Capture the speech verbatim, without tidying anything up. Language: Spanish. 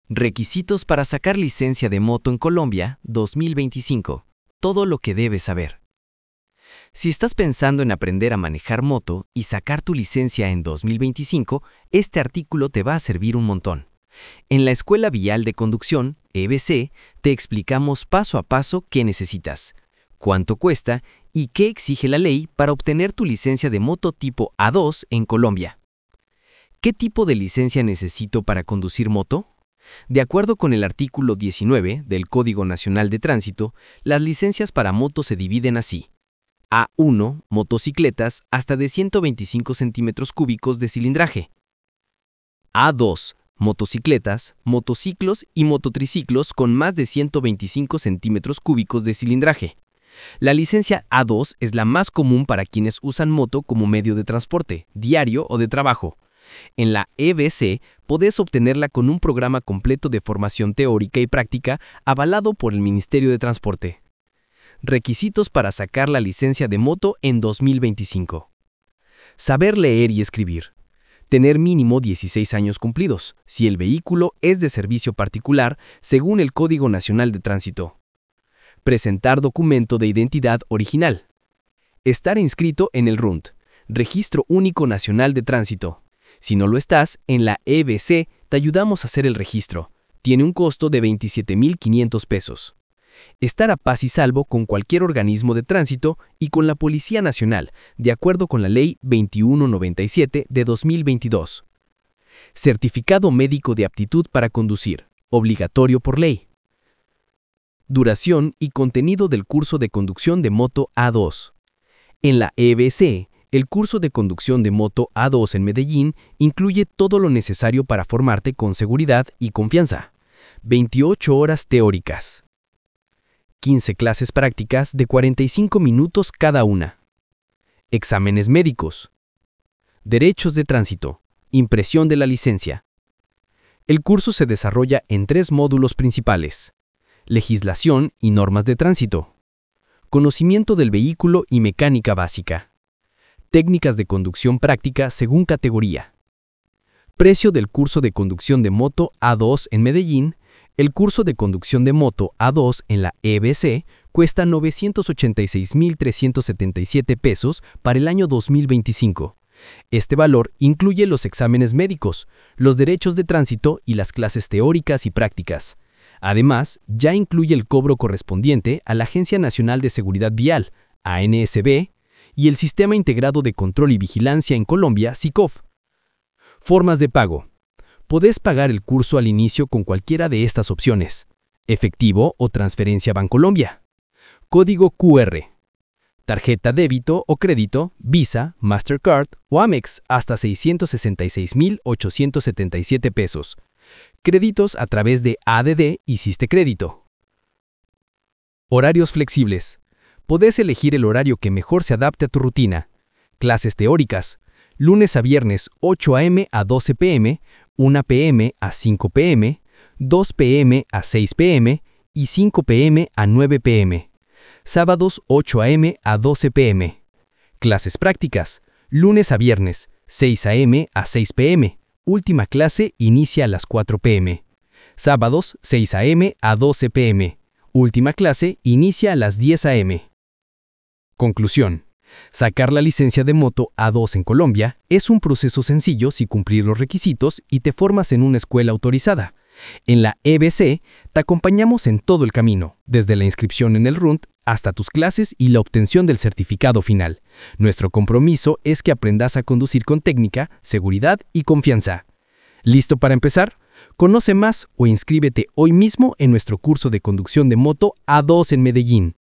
Requisitos para sacar licencia de moto en Colombia dos mil veinticinco. Todo lo que debes saber. Si estás pensando en aprender a manejar moto y sacar tu licencia en dos mil veinticinco, este artículo te va a servir un montón. En la Escuela Vial de Conducción, E B C, te explicamos paso a paso qué necesitas, cuánto cuesta y qué exige la ley para obtener tu licencia de moto tipo A dos en Colombia. ¿Qué tipo de licencia necesito para conducir moto? De acuerdo con el artículo diecinueve del Código Nacional de Tránsito, las licencias para moto se dividen así. A uno, motocicletas hasta de ciento veinticinco centímetros cúbicos de cilindraje. A dos, motocicletas, motociclos y mototriciclos con más de ciento veinticinco centímetros cúbicos de cilindraje. La licencia A dos es la más común para quienes usan moto como medio de transporte, diario o de trabajo. En la E B C podés obtenerla con un programa completo de formación teórica y práctica avalado por el Ministerio de Transporte. Requisitos para sacar la licencia de moto en dos mil veinticinco. Saber leer y escribir. Tener mínimo dieciséis años cumplidos, si el vehículo es de servicio particular, según el Código Nacional de Tránsito. Presentar documento de identidad original. Estar inscrito en el R U N T, Registro Único Nacional de Tránsito. Si no lo estás, en la E B C te ayudamos a hacer el registro. Tiene un costo de veintisiete mil quinientos pesos. Estar a paz y salvo con cualquier organismo de tránsito y con la Policía Nacional, de acuerdo con la Ley veintiuno noventa y siete de dos mil veintidós. Certificado médico de aptitud para conducir, obligatorio por ley. Duración y contenido del curso de conducción de moto A dos. En la E B C, el curso de conducción de moto A dos en Medellín incluye todo lo necesario para formarte con seguridad y confianza. veintiocho horas teóricas. quince clases prácticas de cuarenta y cinco minutos cada una. Exámenes médicos. Derechos de tránsito. Impresión de la licencia. El curso se desarrolla en tres módulos principales: legislación y normas de tránsito, conocimiento del vehículo y mecánica básica, técnicas de conducción práctica según categoría. Precio del curso de conducción de moto A dos en Medellín. El curso de conducción de moto A dos en la E B C cuesta novecientos ochenta y seis mil trescientos setenta y siete pesos para el año dos mil veinticinco. Este valor incluye los exámenes médicos, los derechos de tránsito y las clases teóricas y prácticas. Además, ya incluye el cobro correspondiente a la Agencia Nacional de Seguridad Vial, A N S B, y el Sistema Integrado de Control y Vigilancia en Colombia, SICOV. Formas de pago. Podés pagar el curso al inicio con cualquiera de estas opciones: efectivo o transferencia Bancolombia. Código Q R. Tarjeta débito o crédito, Visa, Mastercard o Amex hasta seiscientos sesenta y seis mil ochocientos setenta y siete pesos. Créditos a través de A D D y Siste Crédito. Horarios flexibles. Podés elegir el horario que mejor se adapte a tu rutina. Clases teóricas. Lunes a viernes ocho a m a doce p m, una p m a cinco p m, dos p m a seis p m y cinco p m a nueve p m. Sábados ocho a m a doce p m. Clases prácticas. Lunes a viernes seis a m a seis p m. Última clase inicia a las cuatro p m. Sábados seis a m a doce p m. Última clase inicia a las diez a m. Conclusión. Sacar la licencia de moto A dos en Colombia es un proceso sencillo si cumplir los requisitos y te formas en una escuela autorizada. En la E B C te acompañamos en todo el camino, desde la inscripción en el R U N T hasta tus clases y la obtención del certificado final. Nuestro compromiso es que aprendas a conducir con técnica, seguridad y confianza. ¿Listo para empezar? Conoce más o inscríbete hoy mismo en nuestro curso de conducción de moto A dos en Medellín.